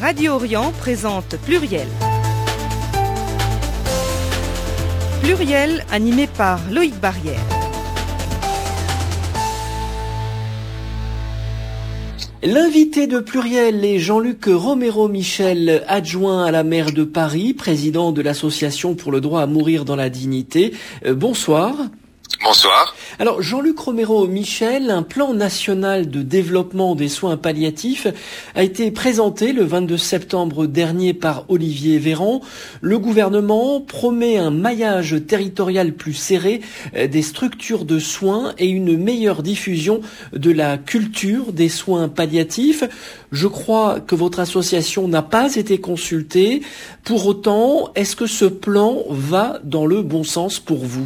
Radio Orient présente Pluriel. Pluriel animé par Loïc Barrière. L'invité de Pluriel est Jean-Luc Romero-Michel, adjoint à la maire de Paris, président de l'Association pour le droit à mourir dans la dignité. Bonsoir. Bonsoir. Alors, Jean-Luc Romero-Michel, un plan national de développement des soins palliatifs a été présenté le 22 septembre dernier par Olivier Véran. Le gouvernement promet un maillage territorial plus serré des structures de soins et une meilleure diffusion de la culture des soins palliatifs. Je crois que votre association n'a pas été consultée. Pour autant, est-ce que ce plan va dans le bon sens pour vous ?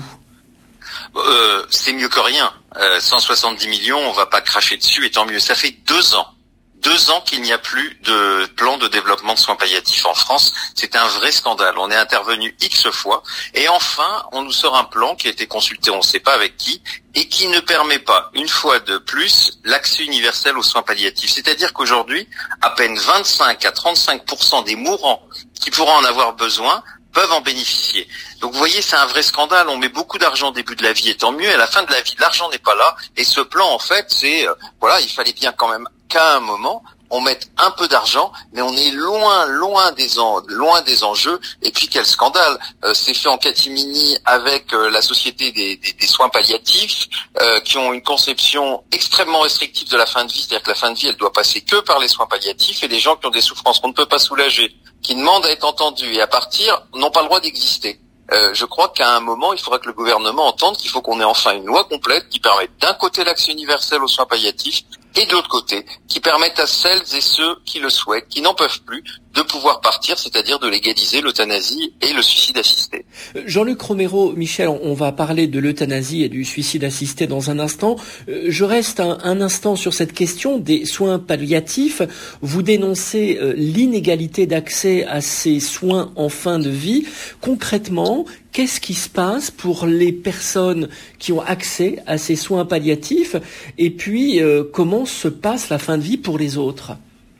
C'est mieux que rien. 170 millions, on va pas cracher dessus, et tant mieux. Ça fait 2 ans. 2 ans qu'il n'y a plus de plan de développement de soins palliatifs en France. C'est un vrai scandale. On est intervenu X fois. Et enfin, on nous sort un plan qui a été consulté, on ne sait pas avec qui, et qui ne permet pas, une fois de plus, l'accès universel aux soins palliatifs. C'est-à-dire qu'aujourd'hui, à peine 25 à 35% des mourants qui pourront en avoir besoin peuvent en bénéficier. Donc vous voyez, c'est un vrai scandale. On met beaucoup d'argent au début de la vie, et tant mieux. À la fin de la vie, l'argent n'est pas là. Et ce plan, en fait, c'est il fallait bien quand même qu'à un moment on mette un peu d'argent, mais on est loin des enjeux. Et puis quel scandale, c'est fait en catimini avec la société des soins palliatifs, qui ont une conception extrêmement restrictive de la fin de vie, c'est-à-dire que la fin de vie, elle doit passer que par les soins palliatifs, et les gens qui ont des souffrances qu'on ne peut pas soulager, qui demandent à être entendus et à partir, n'ont pas le droit d'exister. Je crois qu'à un moment, il faudra que le gouvernement entende qu'il faut qu'on ait enfin une loi complète qui permette d'un côté l'accès universel aux soins palliatifs, et de l'autre côté, qui permettent à celles et ceux qui le souhaitent, qui n'en peuvent plus, de pouvoir partir, c'est-à-dire de légaliser l'euthanasie et le suicide assisté. Jean-Luc Romero-Michel, on va parler de l'euthanasie et du suicide assisté dans un instant. Je reste un instant sur cette question des soins palliatifs. Vous dénoncez l'inégalité d'accès à ces soins en fin de vie. Concrètement, qu'est-ce qui se passe pour les personnes qui ont accès à ces soins palliatifs? Et puis, comment se passe la fin de vie pour les autres?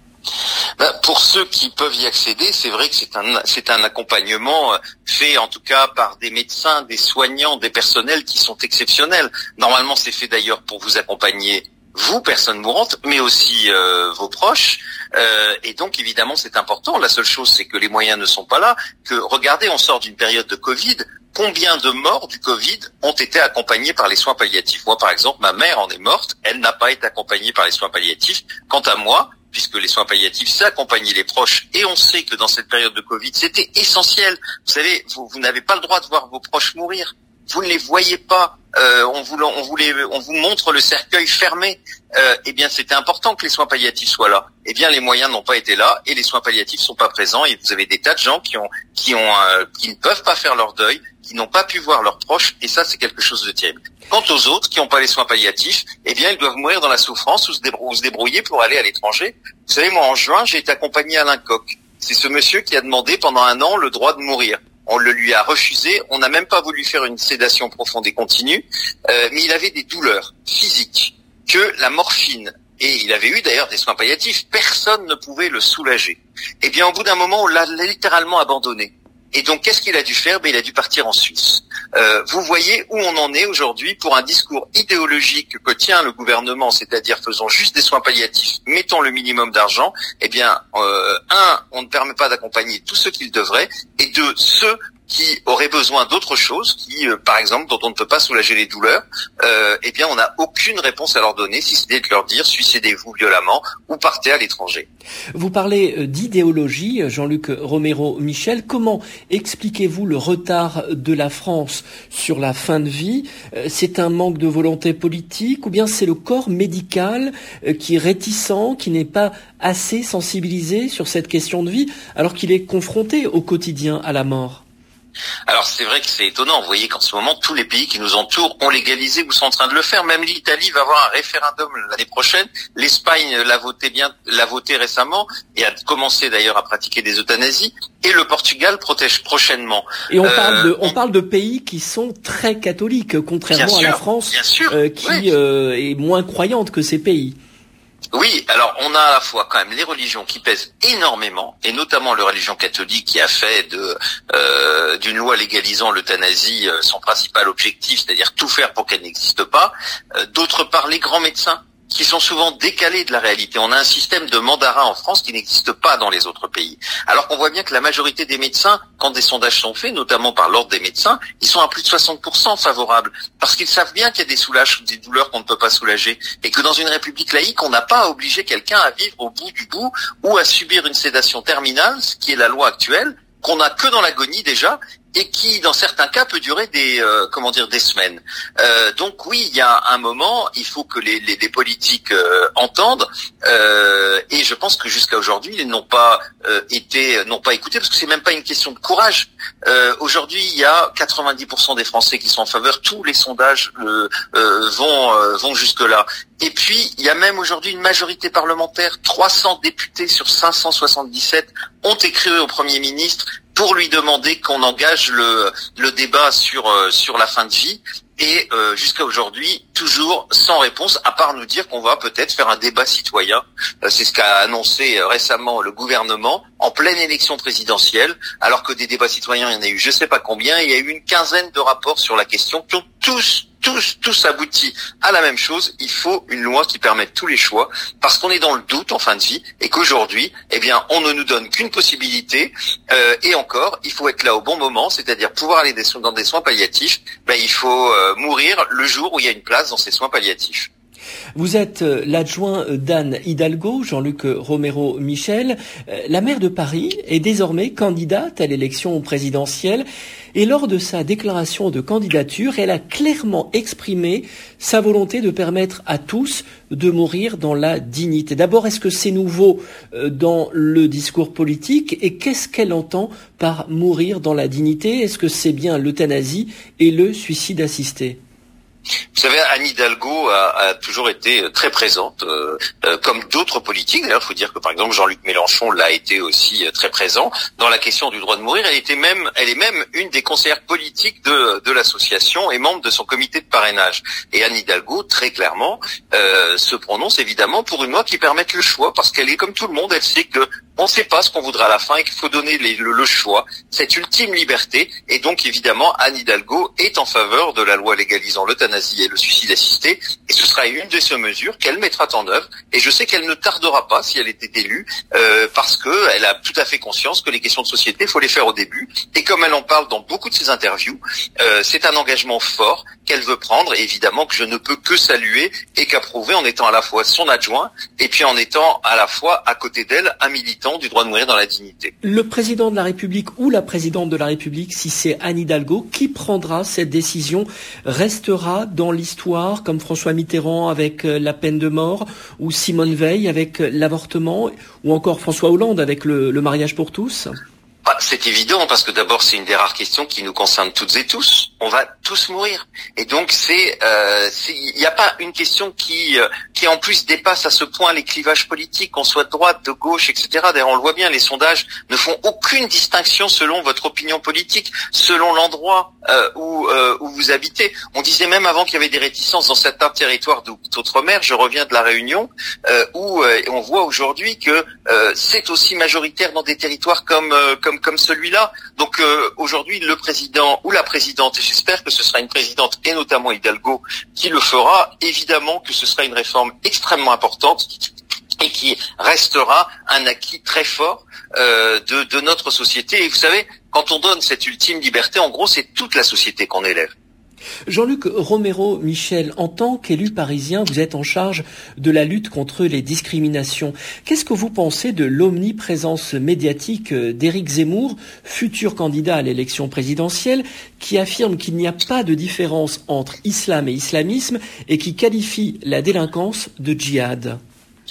Pour ceux qui peuvent y accéder, c'est vrai que c'est un accompagnement fait en tout cas par des médecins, des soignants, des personnels qui sont exceptionnels. Normalement, c'est fait d'ailleurs pour vous accompagner, vous, personnes mourantes, mais aussi vos proches. Et donc, évidemment, c'est important. La seule chose, c'est que les moyens ne sont pas là. Regardez, on sort d'une période de Covid. Combien de morts du Covid ont été accompagnés par les soins palliatifs? Moi, par exemple, ma mère en est morte. Elle n'a pas été accompagnée par les soins palliatifs. Quant à moi, puisque les soins palliatifs, c'est accompagner les proches, et on sait que dans cette période de Covid, c'était essentiel. Vous savez, vous n'avez pas le droit de voir vos proches mourir. Vous ne les voyez pas. On vous montre le cercueil fermé. Eh bien, c'était important que les soins palliatifs soient là. Eh bien, les moyens n'ont pas été là, et les soins palliatifs sont pas présents. Et vous avez des tas de gens qui ne peuvent pas faire leur deuil, qui n'ont pas pu voir leurs proches, et ça, c'est quelque chose de terrible. Quant aux autres qui n'ont pas les soins palliatifs, eh bien, ils doivent mourir dans la souffrance ou se débrouiller pour aller à l'étranger. Vous savez, moi, en juin, j'ai été accompagné à Alain Koch. C'est ce monsieur qui a demandé pendant 1 an le droit de mourir. On le lui a refusé, on n'a même pas voulu faire une sédation profonde et continue, mais il avait des douleurs physiques, que la morphine, et il avait eu d'ailleurs des soins palliatifs, personne ne pouvait le soulager. Eh bien, au bout d'un moment, on l'a littéralement abandonné. Et donc, qu'est-ce qu'il a dû faire? Il a dû partir en Suisse. Vous voyez où on en est aujourd'hui pour un discours idéologique que tient le gouvernement, c'est-à-dire faisons juste des soins palliatifs, mettons le minimum d'argent. Eh bien, on ne permet pas d'accompagner tous ceux qu'il devrait, et 2, ceux qui auraient besoin d'autre chose, qui, par exemple, dont on ne peut pas soulager les douleurs, eh bien, on n'a aucune réponse à leur donner, si ce n'est de leur dire suicidez-vous violemment ou partez à l'étranger. Vous parlez d'idéologie, Jean-Luc Romero-Michel. Comment expliquez-vous le retard de la France sur la fin de vie? C'est un manque de volonté politique, ou bien c'est le corps médical qui est réticent, qui n'est pas assez sensibilisé sur cette question de vie, alors qu'il est confronté au quotidien à la mort? Alors c'est vrai que c'est étonnant, vous voyez qu'en ce moment tous les pays qui nous entourent ont légalisé ou sont en train de le faire, même l'Italie va avoir un référendum l'année prochaine, l'Espagne l'a voté récemment et a commencé d'ailleurs à pratiquer des euthanasies, et le Portugal protège prochainement. Et on parle de pays qui sont très catholiques, contrairement à la France, qui est moins croyante que ces pays. Oui, alors on a à la fois quand même les religions qui pèsent énormément, et notamment la religion catholique qui a fait d'une loi légalisant l'euthanasie son principal objectif, c'est-à-dire tout faire pour qu'elle n'existe pas. D'autre part, les grands médecins qui sont souvent décalés de la réalité. On a un système de mandarin en France qui n'existe pas dans les autres pays. Alors qu'on voit bien que la majorité des médecins, quand des sondages sont faits, notamment par l'ordre des médecins, ils sont à plus de 60% favorables. Parce qu'ils savent bien qu'il y a des douleurs qu'on ne peut pas soulager. Et que dans une république laïque, on n'a pas à obliger quelqu'un à vivre au bout du bout ou à subir une sédation terminale, ce qui est la loi actuelle, qu'on n'a que dans l'agonie déjà, et qui, dans certains cas, peut durer des semaines. Donc oui, il y a un moment, il faut que les politiques entendent, et je pense que jusqu'à aujourd'hui, ils n'ont pas écouté, parce que c'est même pas une question de courage. Aujourd'hui, il y a 90% des Français qui sont en faveur. Tous les sondages vont jusque-là. Et puis, il y a même aujourd'hui une majorité parlementaire. 300 députés sur 577 ont écrit au Premier ministre pour lui demander qu'on engage le débat sur la fin de vie. Et jusqu'à aujourd'hui, toujours sans réponse, à part nous dire qu'on va peut-être faire un débat citoyen. C'est ce qu'a annoncé récemment le gouvernement en pleine élection présidentielle, alors que des débats citoyens, il y en a eu je sais pas combien. Il y a eu une quinzaine de rapports sur la question qui ont tous abouti à la même chose. Il faut une loi qui permette tous les choix, parce qu'on est dans le doute en fin de vie, et qu'aujourd'hui, on ne nous donne qu'une possibilité, et encore, il faut être là au bon moment, c'est-à-dire pouvoir aller dans des soins palliatifs. Il faut mourir le jour où il y a une place dans ces soins palliatifs. Vous êtes l'adjoint d'Anne Hidalgo, Jean-Luc Romero Michel. La maire de Paris est désormais candidate à l'élection présidentielle, et lors de sa déclaration de candidature, elle a clairement exprimé sa volonté de permettre à tous de mourir dans la dignité. D'abord, est-ce que c'est nouveau dans le discours politique, et qu'est-ce qu'elle entend par mourir dans la dignité? Est-ce que c'est bien l'euthanasie et le suicide assisté? Vous savez, Anne Hidalgo a toujours été très présente, comme d'autres politiques. D'ailleurs, il faut dire que par exemple Jean-Luc Mélenchon l'a été aussi très présent dans la question du droit de mourir. Elle est même une des conseillères politiques de l'association et membre de son comité de parrainage. Et Anne Hidalgo, très clairement, se prononce évidemment pour une loi qui permette le choix, parce qu'elle est comme tout le monde. Elle sait que on ne sait pas ce qu'on voudra à la fin et qu'il faut donner le choix, cette ultime liberté. Et donc, évidemment, Anne Hidalgo est en faveur de la loi légalisant l'euthanasie et le suicide assisté. Et ce sera une de ces mesures qu'elle mettra en œuvre. Et je sais qu'elle ne tardera pas si elle était élue, parce qu'elle a tout à fait conscience que les questions de société, il faut les faire au début. Et comme elle en parle dans beaucoup de ses interviews, c'est un engagement fort qu'elle veut prendre, et évidemment que je ne peux que saluer et qu'approuver, en étant à la fois son adjoint et puis en étant à la fois à côté d'elle un militant du droit de mourir dans la dignité. Le président de la République ou la présidente de la République, si c'est Anne Hidalgo, qui prendra cette décision, restera dans l'histoire comme François Mitterrand avec la peine de mort, ou Simone Veil avec l'avortement, ou encore François Hollande avec le mariage pour tous? C'est évident, parce que d'abord c'est une des rares questions qui nous concerne toutes et tous. On va tous mourir, et donc il n'y a pas une question qui en plus dépasse à ce point les clivages politiques, qu'on soit de droite, de gauche, etc. D'ailleurs, on le voit bien, les sondages ne font aucune distinction selon votre opinion politique, selon l'endroit où vous habitez. On disait même avant qu'il y avait des réticences dans certains territoires d'outre-mer. Je reviens de la Réunion, où on voit aujourd'hui que c'est aussi majoritaire dans des territoires comme celui-là. Donc aujourd'hui, le président ou la présidente, et j'espère que ce sera une présidente, et notamment Hidalgo, qui le fera, évidemment que ce sera une réforme extrêmement importante et qui restera un acquis très fort de notre société. Et vous savez, quand on donne cette ultime liberté, en gros, c'est toute la société qu'on élève. Jean-Luc Romero Michel, en tant qu'élu parisien, vous êtes en charge de la lutte contre les discriminations. Qu'est-ce que vous pensez de l'omniprésence médiatique d'Éric Zemmour, futur candidat à l'élection présidentielle, qui affirme qu'il n'y a pas de différence entre islam et islamisme et qui qualifie la délinquance de djihad?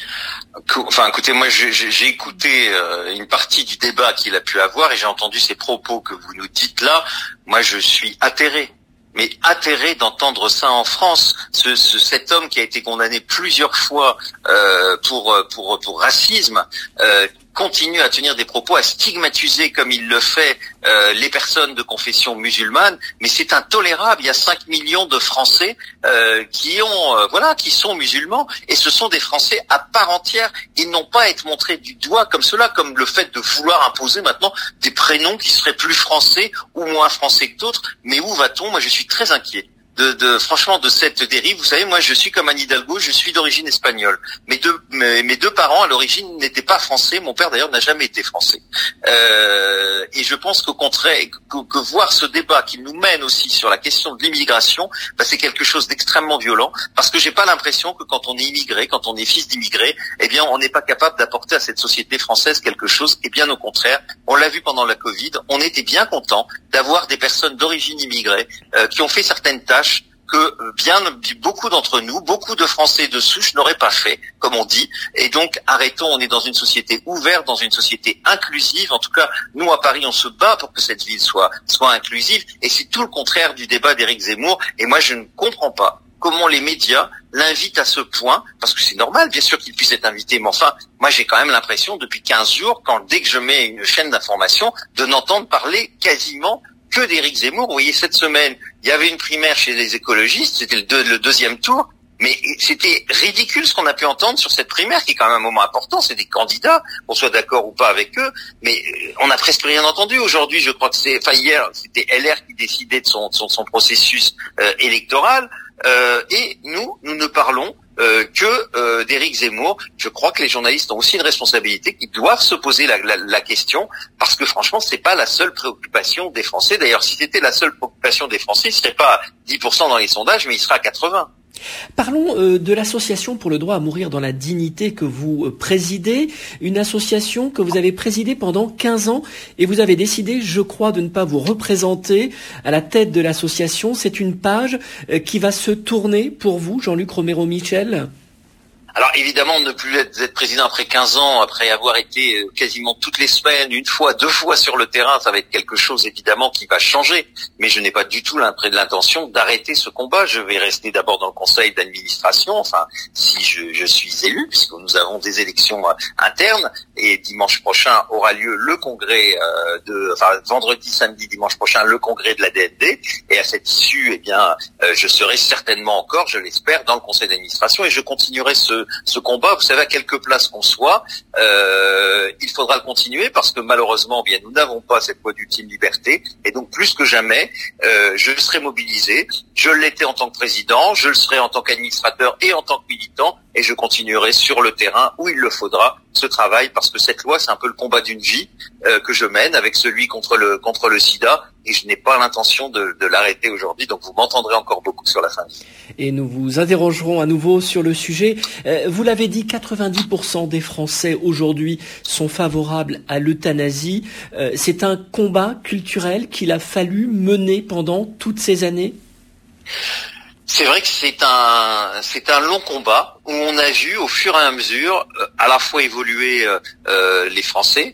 Enfin, écoutez, moi j'ai écouté une partie du débat qu'il a pu avoir, et j'ai entendu ces propos que vous nous dites là. Moi, je suis atterré. Mais atterré d'entendre ça en France, cet homme qui a été condamné plusieurs fois pour racisme, continue à tenir des propos, à stigmatiser comme il le fait les personnes de confession musulmane, mais c'est intolérable. Il y a 5 millions de Français qui sont musulmans, et ce sont des Français à part entière. Ils n'ont pas à être montrés du doigt comme cela, comme le fait de vouloir imposer maintenant des prénoms qui seraient plus français ou moins français que d'autres. Mais où va-t-on? Moi, je suis très inquiet franchement de cette dérive. Vous savez, moi je suis comme Anne Hidalgo, je suis d'origine espagnole. Mes deux parents à l'origine n'étaient pas français, mon père d'ailleurs n'a jamais été français. Et je pense qu'au contraire, que voir ce débat qui nous mène aussi sur la question de l'immigration, c'est quelque chose d'extrêmement violent, parce que j'ai pas l'impression que quand on est immigré, quand on est fils d'immigré, on n'est pas capable d'apporter à cette société française quelque chose, et bien au contraire, on l'a vu pendant la Covid, on était bien content d'avoir des personnes d'origine immigrée qui ont fait certaines tâches que beaucoup d'entre nous, beaucoup de Français de souche n'auraient pas fait, comme on dit. Et donc, arrêtons, on est dans une société ouverte, dans une société inclusive. En tout cas, nous, à Paris, on se bat pour que cette ville soit inclusive. Et c'est tout le contraire du débat d'Éric Zemmour. Et moi, je ne comprends pas comment les médias l'invitent à ce point, parce que c'est normal, bien sûr, qu'il puisse être invité. Mais enfin, moi, j'ai quand même l'impression, depuis 15 jours, dès que je mets une chaîne d'information, de n'entendre parler quasiment que d'Éric Zemmour. Vous voyez, cette semaine, il y avait une primaire chez les écologistes, c'était le deuxième tour, mais c'était ridicule ce qu'on a pu entendre sur cette primaire, qui est quand même un moment important, c'est des candidats, qu'on soit d'accord ou pas avec eux, mais on n'a presque rien entendu. Aujourd'hui, je crois que hier, c'était LR qui décidait de son processus électoral, et nous ne parlons que d'Éric Zemmour. Je crois que les journalistes ont aussi une responsabilité, qu'ils doivent se poser la question, parce que franchement, c'est pas la seule préoccupation des Français. D'ailleurs, si c'était la seule préoccupation des Français, il serait pas à 10% dans les sondages, mais il serait à 80%. Parlons de l'association pour le droit à mourir dans la dignité que vous présidez, une association que vous avez présidée pendant 15 ans, et vous avez décidé, je crois, de ne pas vous représenter à la tête de l'association. C'est une page qui va se tourner pour vous, Jean-Luc Romero-Michel? Alors évidemment, ne plus être président après 15 ans, après avoir été quasiment toutes les semaines, une fois, 2 fois sur le terrain, ça va être quelque chose évidemment qui va changer. Mais je n'ai pas du tout l'intention d'arrêter ce combat. Je vais rester d'abord dans le conseil d'administration, enfin si je suis élu, puisque nous avons des élections internes, et dimanche prochain aura lieu le congrès vendredi, samedi, dimanche prochain, le congrès de la DND. Et à cette issue, je serai certainement encore, je l'espère, dans le conseil d'administration, et je continuerai ce combat. Vous savez, à quelques places qu'on soit, il faudra le continuer, parce que malheureusement, nous n'avons pas cette voie d'ultime liberté, et donc plus que jamais, je serai mobilisé. Je l'étais en tant que président, je le serai en tant qu'administrateur et en tant que militant, et je continuerai sur le terrain où il le faudra ce travail, parce que cette loi, c'est un peu le combat d'une vie que je mène avec celui contre le sida, et je n'ai pas l'intention de l'arrêter aujourd'hui, donc vous m'entendrez encore beaucoup sur la fin de vie. Et nous vous interrogerons à nouveau sur le sujet. Vous l'avez dit, 90% des Français aujourd'hui sont favorables à l'euthanasie. C'est un combat culturel qu'il a fallu mener pendant toutes ces années? C'est vrai que c'est un long combat où on a vu au fur et à mesure à la fois évoluer les Français,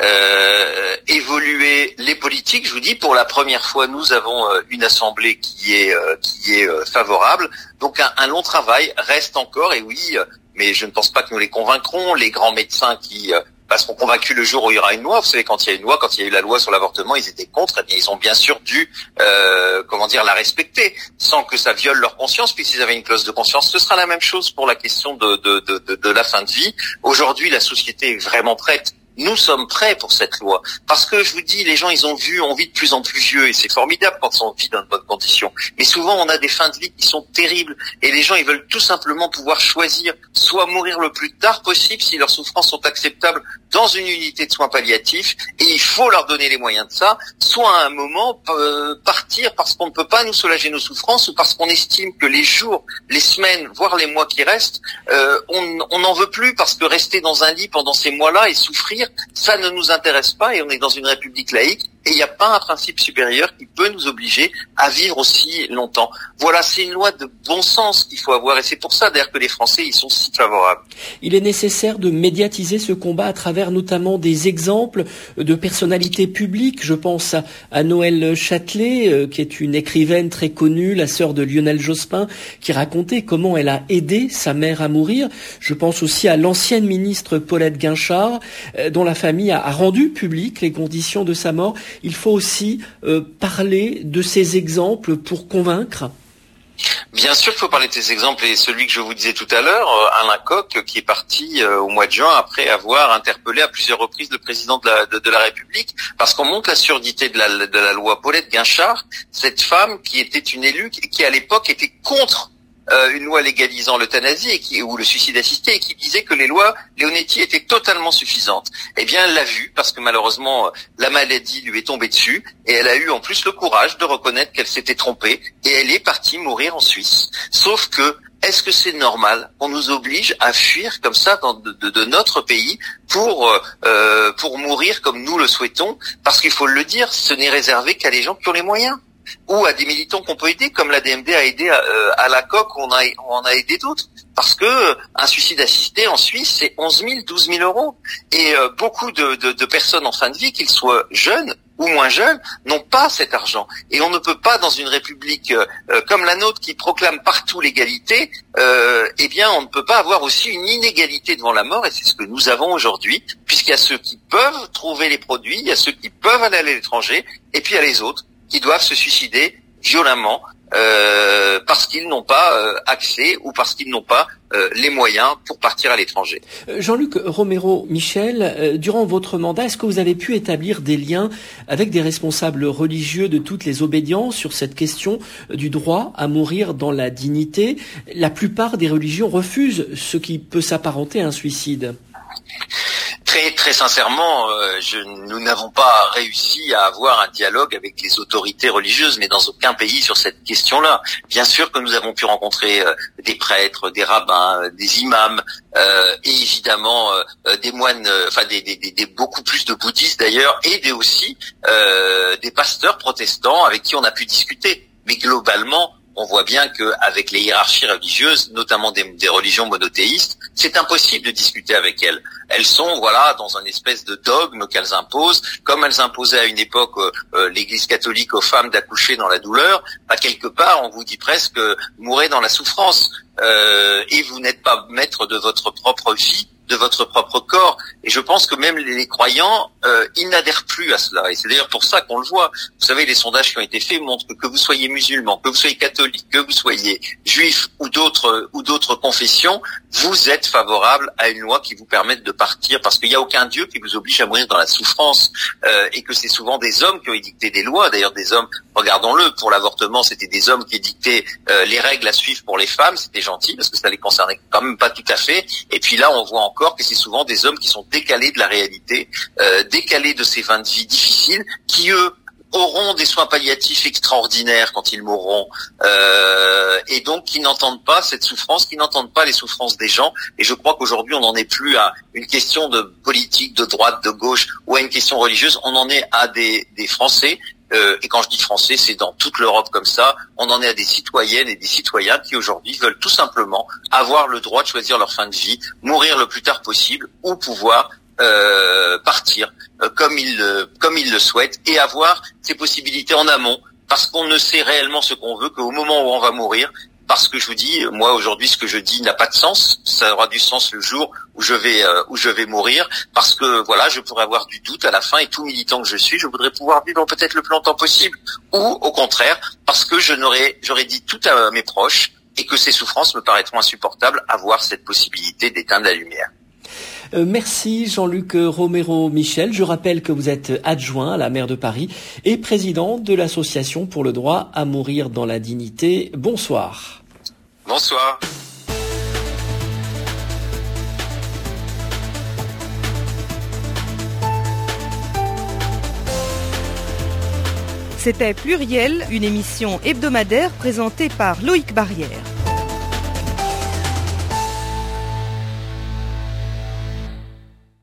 évoluer les politiques. Je vous dis, pour la première fois, nous avons une assemblée qui est favorable. Donc un long travail reste encore, et oui, mais je ne pense pas que nous les convaincrons. Les grands médecins qui seront convaincus le jour où il y aura une loi. Vous savez, quand il y a une loi, quand il y a eu la loi sur l'avortement, ils étaient contre. Et bien, ils ont bien sûr dû, la respecter, sans que ça viole leur conscience, puisqu'ils avaient une clause de conscience. Ce sera la même chose pour la question de la fin de vie. Aujourd'hui, la société est vraiment prête. Nous sommes prêts pour cette loi, parce que je vous dis, les gens, on vit de plus en plus vieux, et c'est formidable quand on vit dans de bonnes conditions. Mais souvent, on a des fins de vie qui sont terribles, et les gens, ils veulent tout simplement pouvoir choisir, soit mourir le plus tard possible, si leurs souffrances sont acceptables, dans une unité de soins palliatifs, et il faut leur donner les moyens de ça, soit à un moment partir parce qu'on ne peut pas nous soulager nos souffrances, ou parce qu'on estime que les jours, les semaines, voire les mois qui restent, on n'en veut plus, parce que rester dans un lit pendant ces mois-là et souffrir, ça ne nous intéresse pas, et on est dans une république laïque, et il n'y a pas un principe supérieur qui peut nous obliger à vivre aussi longtemps. Voilà, c'est une loi de bon sens qu'il faut avoir, et c'est pour ça d'ailleurs que les Français y sont si favorables. Il est nécessaire de médiatiser ce combat à travers notamment des exemples de personnalités publiques. Je pense à Noël Châtelet, qui est une écrivaine très connue, la sœur de Lionel Jospin, qui racontait comment elle a aidé sa mère à mourir. Je pense aussi à l'ancienne ministre Paulette Guinchard, dont la famille a rendu publiques les conditions de sa mort. Il faut aussi parler de ces exemples pour convaincre. Bien sûr qu'il faut parler de ces exemples, et celui que je vous disais tout à l'heure, Alain Coq, qui est parti au mois de juin après avoir interpellé à plusieurs reprises le président de la République, parce qu'on montre la surdité de la loi. Paulette Guinchard, cette femme qui était une élue, qui à l'époque était contre une loi légalisant l'euthanasie ou le suicide assisté, et qui disait que les lois Leonetti étaient totalement suffisantes. Eh bien, elle l'a vu, parce que malheureusement, la maladie lui est tombée dessus, et elle a eu en plus le courage de reconnaître qu'elle s'était trompée, et elle est partie mourir en Suisse. Sauf que, est-ce que c'est normal qu'on nous oblige à fuir comme ça de notre pays pour mourir comme nous le souhaitons? Parce qu'il faut le dire, ce n'est réservé qu'à les gens qui ont les moyens, ou à des militants qu'on peut aider, comme l'ADMD a aidé à la COQ, on a aidé d'autres. Parce que un suicide assisté en Suisse, c'est 11 000, 12 000 euros. Et beaucoup de personnes en fin de vie, qu'ils soient jeunes ou moins jeunes, n'ont pas cet argent. Et on ne peut pas, dans une république comme la nôtre, qui proclame partout l'égalité, eh bien, on ne peut pas avoir aussi une inégalité devant la mort, et c'est ce que nous avons aujourd'hui, puisqu'il y a ceux qui peuvent trouver les produits, il y a ceux qui peuvent aller à l'étranger, et puis il y a les autres qui doivent se suicider violemment parce qu'ils n'ont pas accès, ou parce qu'ils n'ont pas les moyens pour partir à l'étranger. Jean-Luc Romero-Michel, durant votre mandat, est-ce que vous avez pu établir des liens avec des responsables religieux de toutes les obédiences sur cette question du droit à mourir dans la dignité? La plupart des religions refusent ce qui peut s'apparenter à un suicide. Très sincèrement, nous n'avons pas réussi à avoir un dialogue avec les autorités religieuses, mais dans aucun pays sur cette question-là. Bien sûr que nous avons pu rencontrer des prêtres, des rabbins, des imams, et évidemment des moines, enfin des beaucoup plus de bouddhistes d'ailleurs, et aussi des pasteurs protestants avec qui on a pu discuter. Mais globalement, on voit bien qu'avec les hiérarchies religieuses, notamment des religions monothéistes, c'est impossible de discuter avec elles. Elles sont, voilà, dans un espèce de dogme qu'elles imposent, comme elles imposaient à une époque l'Église catholique aux femmes d'accoucher dans la douleur. Bah, quelque part, on vous dit presque mourrez dans la souffrance, et vous n'êtes pas maître de votre propre vie, de votre propre corps. Et je pense que même les croyants, ils n'adhèrent plus à cela. Et c'est d'ailleurs pour ça qu'on le voit. Vous savez, les sondages qui ont été faits montrent que vous soyez musulman, que vous soyez catholique, que vous soyez juif ou d'autres confessions, vous êtes favorable à une loi qui vous permette de partir, parce qu'il n'y a aucun Dieu qui vous oblige à mourir dans la souffrance, et que c'est souvent des hommes qui ont édicté des lois. D'ailleurs, des hommes, regardons-le, pour l'avortement, c'était des hommes qui édictaient les règles à suivre pour les femmes. C'était gentil, parce que ça les concernait quand même pas tout à fait. Et puis là, on voit encore que c'est souvent des hommes qui sont décalés de la réalité, décalés de ces fins de vie difficiles, qui eux auront des soins palliatifs extraordinaires quand ils mourront, et donc qui n'entendent pas cette souffrance, qui n'entendent pas les souffrances des gens. Et je crois qu'aujourd'hui on n'en est plus à une question de politique, de droite, de gauche, ou à une question religieuse. On en est à des Français, et quand je dis Français, c'est dans toute l'Europe comme ça. On en est à des citoyennes et des citoyens qui aujourd'hui veulent tout simplement avoir le droit de choisir leur fin de vie, mourir le plus tard possible, ou pouvoir partir comme ils le souhaitent, et avoir ces possibilités en amont, parce qu'on ne sait réellement ce qu'on veut qu'au moment où on va mourir. Parce que je vous dis, moi aujourd'hui, ce que je dis n'a pas de sens. Ça aura du sens le jour où je vais mourir, parce que voilà, je pourrais avoir du doute à la fin, et tout militant que je suis, je voudrais pouvoir vivre peut-être le plus longtemps possible, ou au contraire, parce que j'aurais dit tout à mes proches, et que ces souffrances me paraîtront insupportables, avoir cette possibilité d'éteindre la lumière. Merci Jean-Luc Romero-Michel. Je rappelle que vous êtes adjoint à la maire de Paris et président de l'Association pour le droit à mourir dans la dignité. Bonsoir. Bonsoir. C'était Pluriel, une émission hebdomadaire présentée par Loïc Barrière.